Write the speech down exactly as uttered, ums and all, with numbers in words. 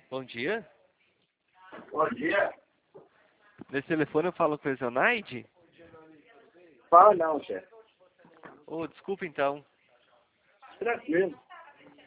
Bom dia. Bom dia. Nesse telefone eu falo com o Ezonaide? Fala não, chefe. Oh, desculpa então. Tranquilo.